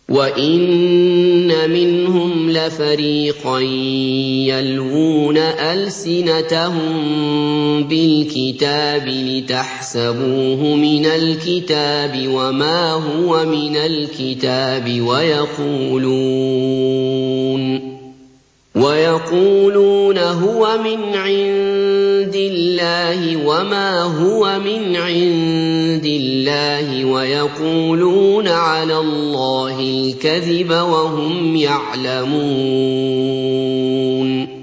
وَإِنَّ مِنْهُمْ لَفَرِيقًا يَلْوُونَ أَلْسِنَتَهُم بِالْكِتَابِ لِتَحْسَبُوهُ مِنَ الْكِتَابِ وَمَا هُوَ مِنَ الْكِتَابِ وَيَقُولُونَ هُوَ مِنْ عِندِ اللَّهِ وَمَا هُوَ مِنْ عِندِ اللَّهِ وَيَقُولُونَ عَلَى اللَّهِ الْكَذِبَ وَهُمْ يَعْلَمُونَ